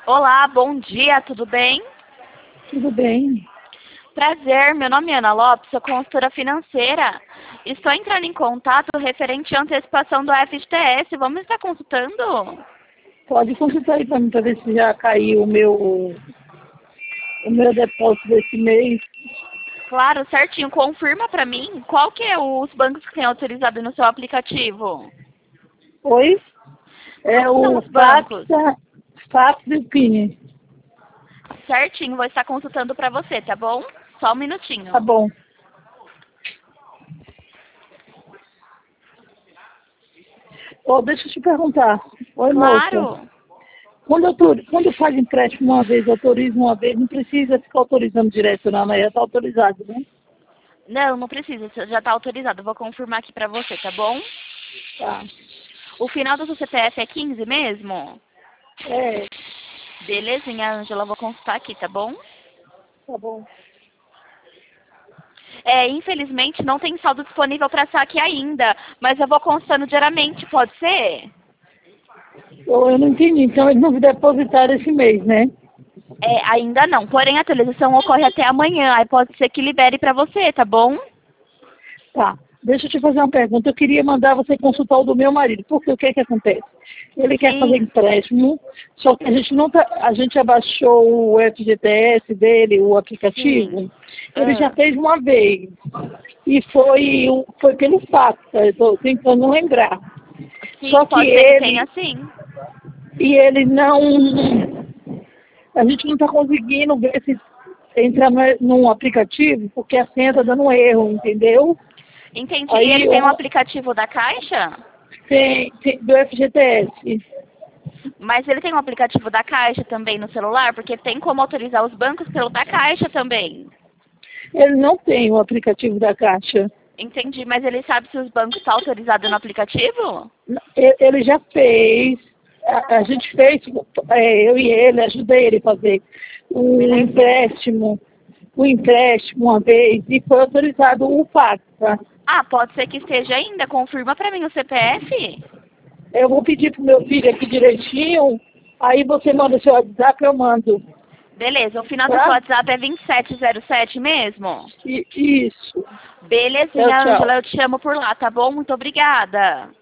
Olá, bom dia, tudo bem? Tudo bem? Prazer, meu nome é Ana Lopes, sou consultora financeira. Estou entrando em contato referente à antecipação do FGTS. Vamos estar consultando? Pode consultar aí para mim para ver se já caiu o meu depósito desse mês. Claro, certinho. Confirma para mim qual que é os bancos que têm autorizado no seu aplicativo. Oi? É Quais são o os bancos? FAPS e o PIN. Certinho, vou estar consultando para você, tá bom? Só um Tá minutinho. bom. Deixa eu te perguntar. Oi, moça. Claro. Quando faz empréstimo uma vez, autoriza uma vez, não precisa ficar autorizando direto, não, né? Já está autorizado, né? Não, não precisa, já está autorizado. Vou confirmar aqui para você, tá bom? Tá. O final do seu CPF é 15 mesmo? É, Belezinha, Ângela, vou consultar aqui, tá bom? tá bom. Infelizmente não tem saldo disponível para saque ainda, mas eu vou constando diariamente, pode ser? Eu não entendi. Então eles não depositaram esse mês, né? Ainda não, porém a atualização ocorre até amanhã, aí pode ser que libere para você, tá bom? Tá. Deixa eu te fazer uma pergunta. Eu queria mandar você consultar o do meu marido, porque o que que acontece? Ele quer fazer Sim, empréstimo, só que a gente não tá, a gente abaixou o FGTS dele, o sim. aplicativo. Ele já Ah, fez uma vez. E foi pelo fato, eu estou tentando lembrar. sim, Só que pode ser que tenha sim. ele não. A gente não está conseguindo ver se entra num aplicativo, porque a senha está dando erro, entendeu? Entendi. E Aí ele tem um aplicativo da Caixa? tem do FGTS. Mas ele tem um aplicativo da Caixa também no celular? Porque tem como autorizar os bancos pelo da Caixa também. Ele não tem o aplicativo da Caixa. Entendi, mas ele sabe se os bancos estão autorizados no aplicativo? Ele já fez, a gente fez, eu e ele, ajudei ele a fazer Belezinha. um empréstimo uma vez e foi autorizado o PAC, tá? Ah, pode ser que esteja ainda. Confirma pra mim o CPF. Eu vou pedir pro meu filho aqui direitinho, aí você manda o seu WhatsApp, eu mando, Beleza, o final do seu tá? WhatsApp é 2707 mesmo? Isso. Tchau, Belezinha, tchau. Ângela, eu te chamo por lá, tá bom? Muito obrigada.